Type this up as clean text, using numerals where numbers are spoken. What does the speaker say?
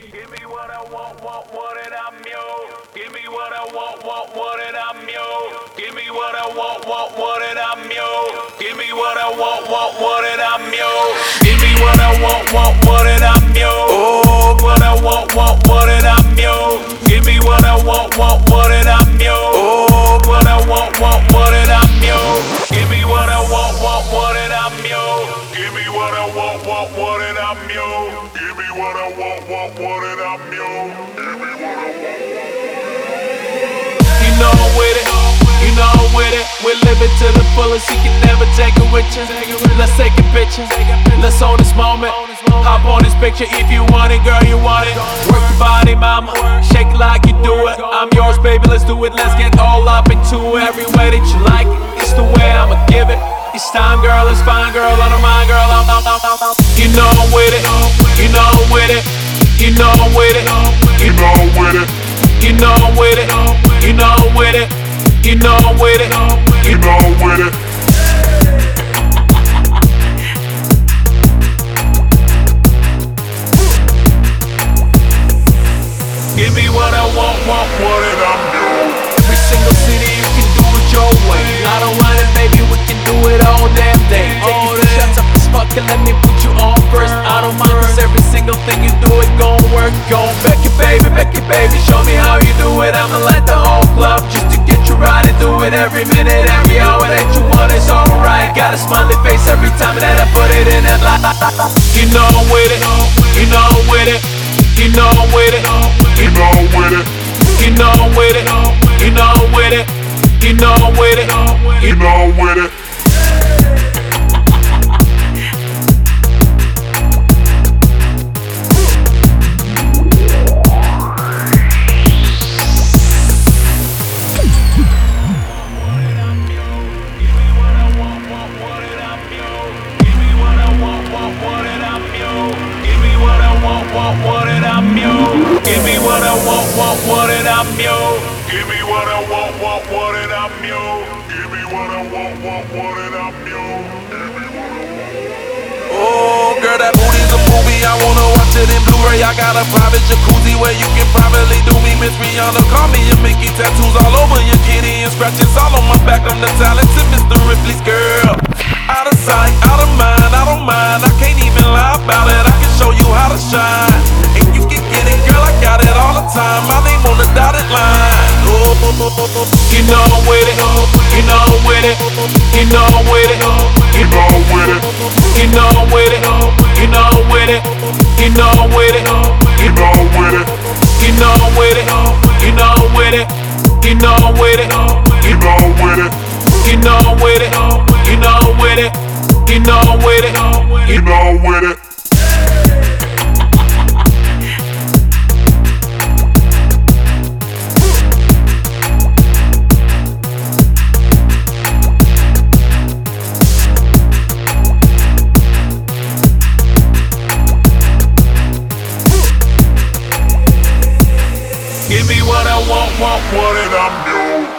Give me what I want, and I'm yours. Give me what I want, and I'm yours. Give me what I want, and I'm yours. Give me what I want, and I'm yours. Give me what I want, and I'm yours. Oh, what I want, and I'm yours. Give me what I want, and I'm yours. Oh, what I want, and I'm yours. Give me what I want, and I'm yours. Give me what I want, and I'm yours. Give me what I want, and I'm yours. Give me what I want. You know I'm with it, you know I'm with it. We live it to the fullest, you can never take it with you. Let's take a picture, let's own this moment. Hop on this picture if you want it, girl, you want it. Work your body, mama, shake it like you do it. I'm yours, baby, let's do it, let's get all up into it. Every way that you like it, it's the way I'ma give it. It's time, girl, it's fine, girl, I don't mind, girl, You know I'm with it, you know I'm with it. You know I'm with it, you know I'm with it. You know I'm with it, you know I'm with it. You know I'm with it, you know I'm with it. Give me what I want, and I'm yours. Every single city you can do it your way. I don't mind it, baby, we can do it all damn day. Take you some shots up this fucking, let me put you on first. I don't mind, cause every single thing you do it gon' work. Gon' back it, baby, show me how you do it. I'ma light the whole club just to get you right and do it every minute, every hour that you want. It's alright. Got a smiley face every time that I put it in that light. You know I'm with it, you know I'm with it. You know I'm with it, you know I'm with it. You know I'm with it, you know I'm with it. You know I'm with it, you know I'm with it. Give me what I want, and I'm yours. Give me what I want, and I'm yours. Give me what I want, and I'm yours. Oh, girl, that booty's a movie. I wanna watch it in Blu-ray. I got a private jacuzzi where you can privately do me. Miss Rihanna, call me and make you tattoos all over your kitty and scratches all on my back. I'm the talented Mr. Ripley's girl. Out of sight, out of mind, I don't mind. I can't even lie about it. I can show you how to shine, and you can get it, girl. I got it all the time. My name on the dotted line. Oh, you know I'm with it, you know I'm with it. You know I'm with it, you know I'm with it. You know I'm with it, you know I'm with it. You know I'm with it, you know I'm with it. You know I'm with it, you know I'm with it. You know I'm with it, you know I'm with it. You know I'm with it, you know I'm with it. You know I'm with it, you know I'm with it. Give me what I want, and I'm yours.